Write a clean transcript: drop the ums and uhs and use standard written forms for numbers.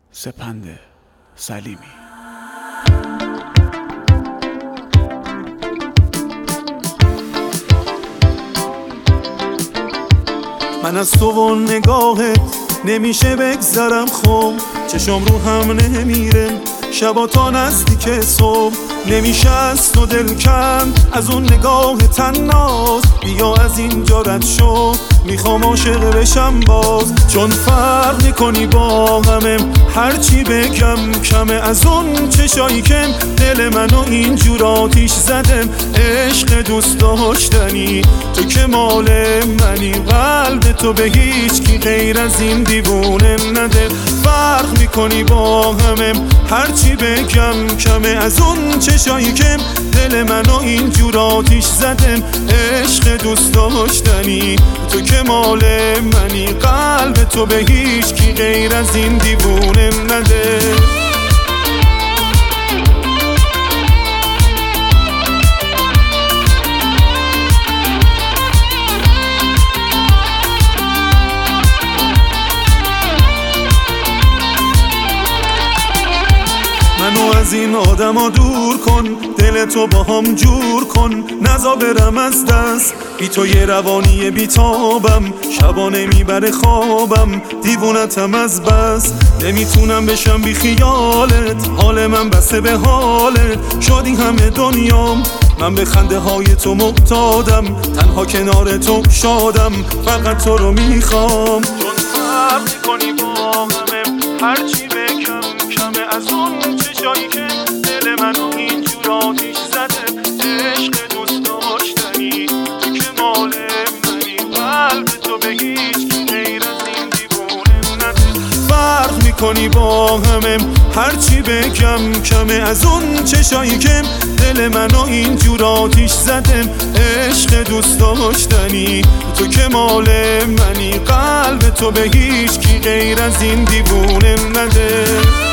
سپند سلیمی. من از تو و نگاهت نمیشه بگذرم، خب چشم رو هم نمیره شبا تا نزدیک صبح. نمیشه از تو دل کند از اون نگاه تناز، بیا از اینجا رد شو میخوام عاشق بشم باز. چون فرق میکنی با همم هرچی بگم کمه، از اون چشایی که دل منو اینجور آتیش زدم. عشق دوست داشتنی تو که مال منی، قلب تو به هیچ کی غیر از این دیوونه نده. فرق میکنی با همم هرچی بگم کمه، از اون چشایی که دل منو اینجور آتیش زدم. عشق دوست داشتنی تو که مال منی، قلب تو به هیچ کی غیر از این دیوونه نده. منو از این آدما دور کن، دل تو با هم جور کن، نزا برم از دست. بی تو یه روانی بیتابم، شبا نمیبره خوابم، دیوونتم از بس. نمیتونم بشم بی خیالت، حال من بسه به حالت. شادی همه دنیام، من به خنده های تو معتادم، تنها کنار تو شادم، فقط تو رو میخوام. چون فرق میکنی با همه هرچی بگم کمه، از اون چشایی که دل منو اینجور آتیش زده. عشق دوست داشتنی تو که مال منی، قلب تو به هیچ کی غیر از این دیوونه نده. فرق میکنی با همم هرچی بگم کمه، از اون چشایی که دل منو اینجور آتیش زده. عشق دوست داشتنی تو که مال منی، قلب تو به هیچ کی غیر از این دیوونه نده.